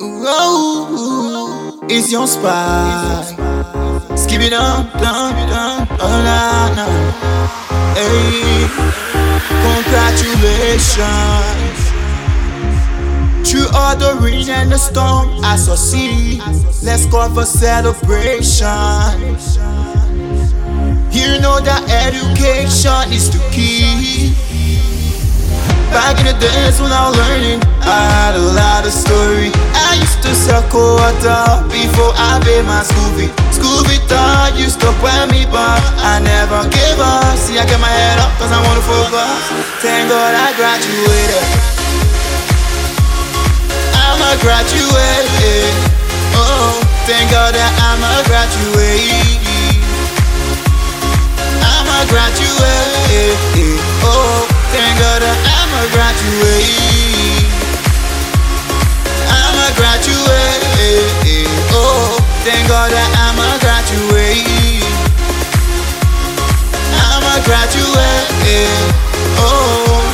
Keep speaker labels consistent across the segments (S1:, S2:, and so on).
S1: Ooh, it's your spot. Skip it up, oh nah, nah. Hey, congratulations. Through all the rain and the storm, I saw see. Let's go for celebration. You know that education is the key. Back in the days when I was learning, I had a lot of story. I used to sell quarter before I paid my school fee. School fee thought used to wear me, but I never gave up. See, I kept my head up cause I wanna focus. Thank God I graduated. I'm a graduate. Oh, thank God that I'm a graduate. I'm a graduate. Oh, thank God that I'm a graduate. I'm a graduate. Oh, thank God that I'm a graduate. I'm a graduate. Oh,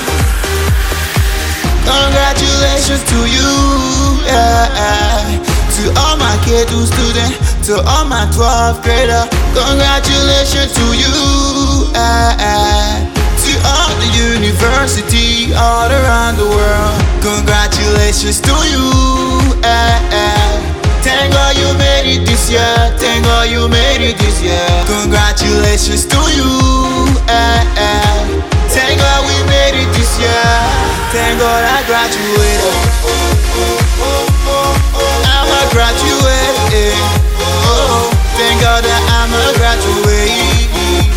S1: congratulations to you, yeah. To all my K2 students, to all my 12th grader. Congratulations to you, yeah. To all the university all around the world. Congratulations to you, thank God you made it this year. Thank God you made it this year. Congratulations to you, thank God we made it this year. Thank God I graduated. I'm a graduate. Oh, thank God that I'm a graduate.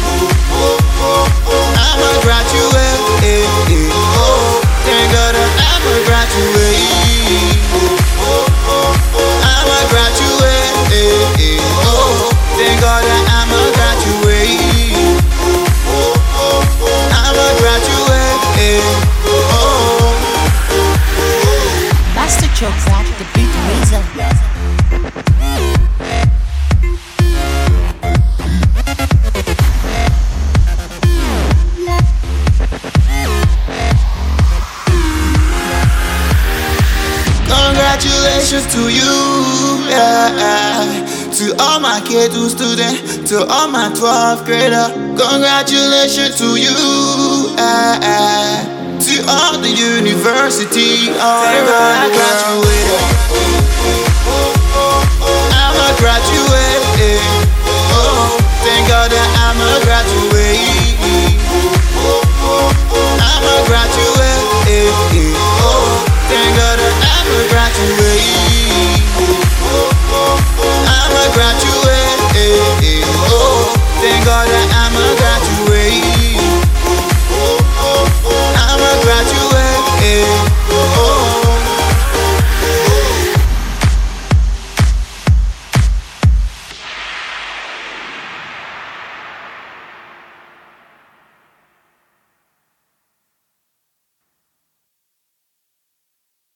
S1: I'm a graduate. Oh, thank God that I'm a graduate. I'm a graduate. Oh, thank God that I'm a graduate. I'm a graduate. Oh,
S2: Master Chokes at the beat reason.
S1: congratulations to you, yeah. To all my K2 students, to all my 12th grader. Congratulations to you, yeah. To all the university all around the world.